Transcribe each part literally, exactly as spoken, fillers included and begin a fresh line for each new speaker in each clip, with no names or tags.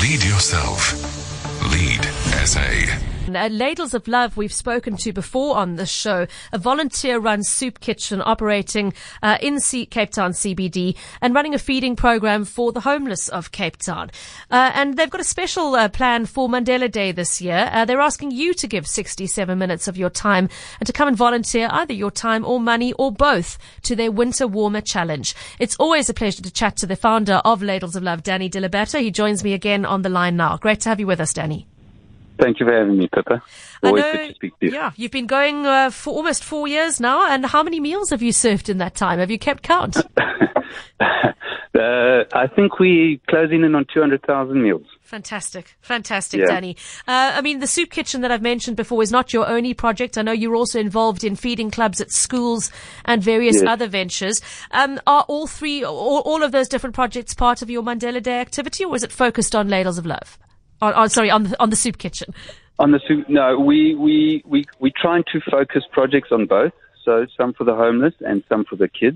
Lead yourself. Lead S A.
Uh, Ladles of Love we've spoken to before on this show, a volunteer-run soup kitchen operating uh, in C- Cape Town C B D and running a feeding program for the homeless of Cape Town. Uh, and they've got a special uh, plan for Mandela Day this year. Uh, they're asking you to give sixty-seven minutes of your time and to come and volunteer either your time or money or both to their Winter Warmer Challenge. It's always a pleasure to chat to the founder of Ladles of Love, Danny Diliberto. He joins me again on the line now. Great to have you with us, Danny.
Thank you for having me, Pippa. Always
know,
good to speak to you.
Yeah, you've been going uh, for almost four years now, and how many meals have you served in that time? Have you kept count?
uh, I think we're closing in on two hundred thousand meals.
Fantastic. Fantastic,
yeah.
Danny. Uh, I mean, the soup kitchen that I've mentioned before is not your only project. I know you're also involved in feeding clubs at schools and various
yes.
other ventures. Um, are all three, all, all of those different projects part of your Mandela Day activity, or is it focused on Ladles of Love? On, on, sorry, on the, on the soup kitchen.
On the soup, no, we we we we trying to focus projects on both. So some for the homeless and some for the kids.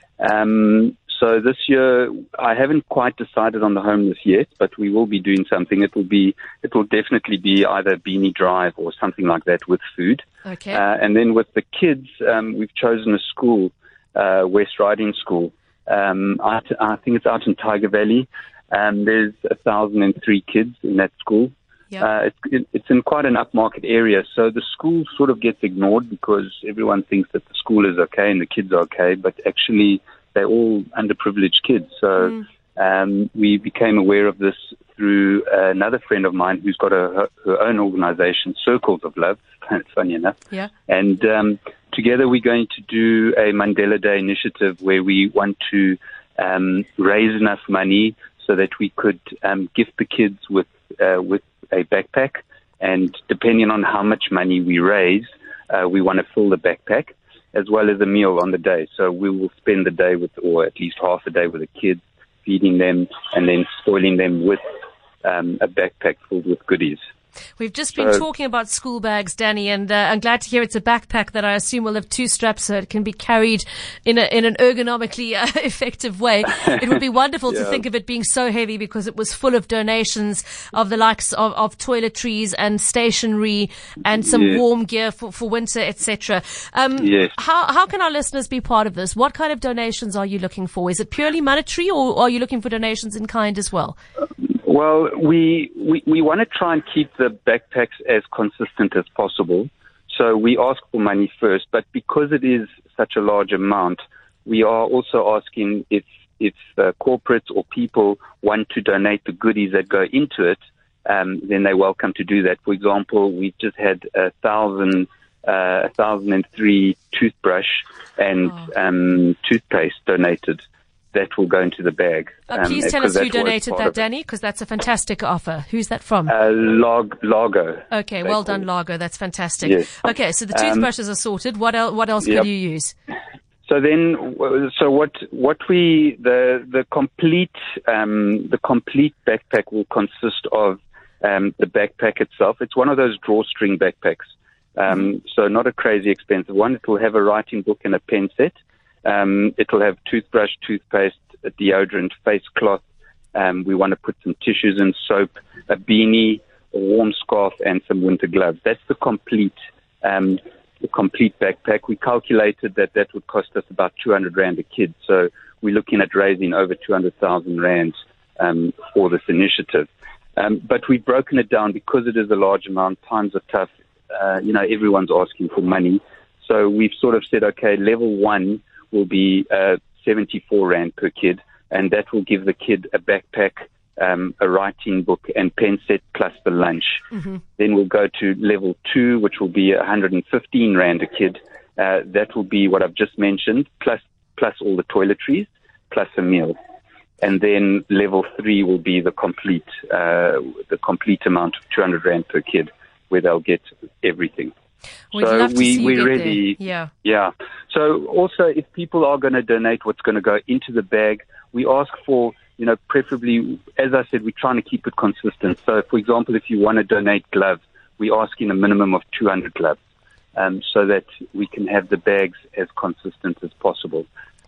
Um, so this year, I haven't quite decided on the homeless yet, but we will be doing something. It will be, it will definitely be either Beanie Drive or something like that with food.
Okay.
Uh, and then with the kids, um, we've chosen a school, uh, West Riding School. Um, I, I think it's out in Tiger Valley. Um, there's one thousand three kids in that school.
Yep.
Uh, it's, it, it's in quite an upmarket area, so the school sort of gets ignored because everyone thinks that the school is okay and the kids are okay, but actually they're all underprivileged kids. So
mm.
um, we became aware of this through uh, another friend of mine who's got a, her, her own organization, Circles of Love, funny enough.
Yeah.
And um, together we're going to do a Mandela Day initiative where we want to um, raise enough money so that we could um, gift the kids with uh, with a backpack, and depending on how much money we raise, uh, we want to fill the backpack as well as a meal on the day. So we will spend the day with, or at least half a day with the kids, feeding them and then spoiling them with um, a backpack filled with goodies.
We've just been
so,
talking about school bags, Danny, and uh, I'm glad to hear it's a backpack that I assume will have two straps so it can be carried in a, in an ergonomically uh, effective way. It would be wonderful
yeah.
to think of it being so heavy because it was full of donations of the likes of, of toiletries and stationery and some
yeah.
warm gear for, for winter, et cetera. Um,
yes.
how, how can our listeners be part of this? What kind of donations are you looking for? Is it purely monetary, or are you looking for donations in kind as well?
Well, we, we, we want to try and keep the backpacks as consistent as possible. So we ask for money first, but because it is such a large amount, we are also asking if, if uh, corporates or people want to donate the goodies that go into it, um, then they're welcome to do that. For example, we've just had a thousand, uh, a thousand and three toothbrush and
oh.
um, toothpaste donated. That will go into the bag.
Uh, please
um,
tell us who
that
donated that, Danny, because that's a fantastic offer. Who's that from?
Uh, Lag- Largo.
Okay, well done, Largo. That's fantastic.
Yes.
Okay, so the toothbrushes um, are sorted. What else? What else
yep.
could you use?
So then, so what? What we the the complete um, the complete backpack will consist of um, the backpack itself. It's one of those drawstring backpacks. Um, mm-hmm. So not a crazy expensive one. It will have a writing book and a pen set. Um, it will have toothbrush, toothpaste, a deodorant, face cloth. Um, we want to put some tissues and soap, a beanie, a warm scarf, and some winter gloves. That's the complete, um, the complete backpack. We calculated that that would cost us about two hundred rand a kid. So we're looking at raising over two hundred thousand rand um, for this initiative. Um, but we've broken it down because it is a large amount. Times are tough. Uh, you know, everyone's asking for money. So we've sort of said, okay, level one will be uh, seventy-four rand per kid, and that will give the kid a backpack, um, a writing book and pen set plus the lunch.
Mm-hmm.
Then we'll go to level two, which will be one hundred fifteen rand a kid. Uh, that will be what I've just mentioned, plus plus all the toiletries, plus a meal. And then level three will be the complete uh, the complete amount of two hundred rand per kid, where they'll get everything.
We'd
so
love to
we
see you
we
get
really
there. Yeah.
yeah. So also, if people are going to donate what's going to go into the bag, we ask for, you know, preferably, as I said, we're trying to keep it consistent. So, for example, if you want to donate gloves, we're asking a minimum of two hundred gloves, um, so that we can have the bags as consistent as possible.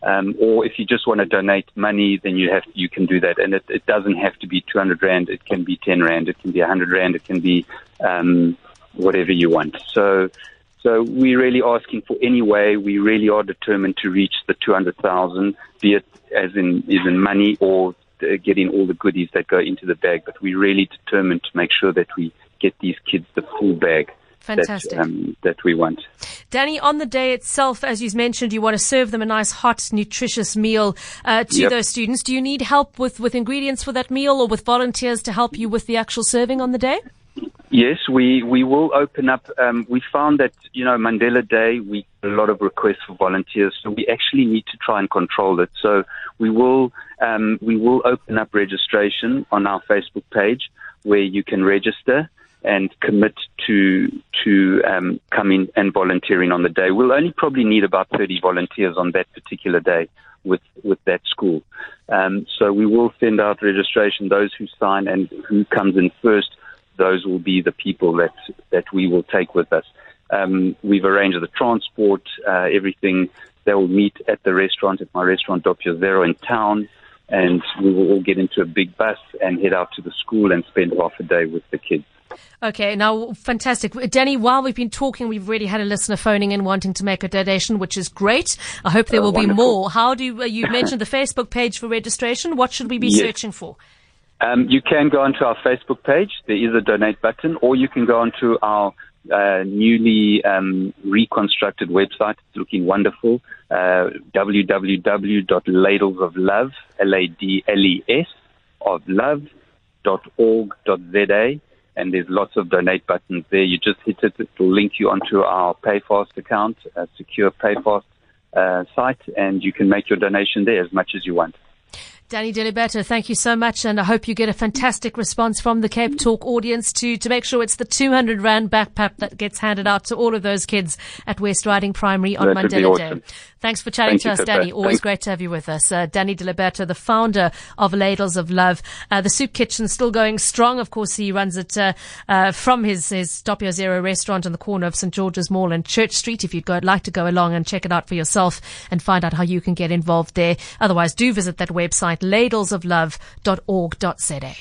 Um, or if you just want to donate money, then you have you can do that. And it, it doesn't have to be two hundred rand. It can be ten rand. It can be one hundred rand. It can be um, whatever you want. So, so we're really asking for any way. We really are determined to reach the two hundred thousand, be it as in, as in money or uh, getting all the goodies that go into the bag. But we're really determined to make sure that we get these kids the full bag.
Fantastic.
That, um, that we want.
Danny, on the day itself, as you mentioned, you want to serve them a nice, hot, nutritious meal uh, to
Yep.
those students. Do you need help with, with ingredients for that meal or with volunteers to help you with the actual serving on the day?
Yes, we, we will open up. Um, we found that, you know, Mandela Day, we get a lot of requests for volunteers, so we actually need to try and control it. So we will, um, we will open up registration on our Facebook page where you can register and commit to to um, coming and volunteering on the day. We'll only probably need about thirty volunteers on that particular day with with that school. Um, so we will send out registration. Those who sign and who comes in first, those will be the people that that we will take with us. Um, we've arranged the transport, uh, everything. They will meet at the restaurant, at my restaurant, Doppio Zero in town, and we will all get into a big bus and head out to the school and spend half a day with the kids.
Okay, now, fantastic. Danny, while we've been talking, we've already had a listener phoning in wanting to make a donation, which is great. I hope there
Oh,
will be
wonderful.
more. How do uh, you mentioned the Facebook page for registration? What should we be
Yes.
searching for?
Um, you can go onto our Facebook page. There is a donate button, or you can go onto our uh, newly um, reconstructed website. It's looking wonderful. Uh, w w w dot ladles of love, L A D L E S, of love dot org dot z a. And there's lots of donate buttons there. You just hit it. It will link you onto our PayFast account, a secure PayFast uh, site, and you can make your donation there as much as you want.
Danny Diliberto, thank you so much, and I hope you get a fantastic response from the Cape Talk audience to, to make sure it's the two hundred rand backpack that gets handed out to all of those kids at West Riding Primary on
That would be
Mandela
awesome.
Day. Thanks for chatting
Thank
to
you,
us,
Pippa.
Danny. Always
Thanks.
great to have you with us. Uh, Danny Diliberto, the founder of Ladles of Love. Uh, the Soup Kitchen still going strong. Of course, he runs it uh, uh, from his, his Doppio Zero restaurant on the corner of Saint George's Mall and Church Street. If you'd go, like to go along and check it out for yourself and find out how you can get involved there. Otherwise, do visit that website, ladles of love dot org dot z a.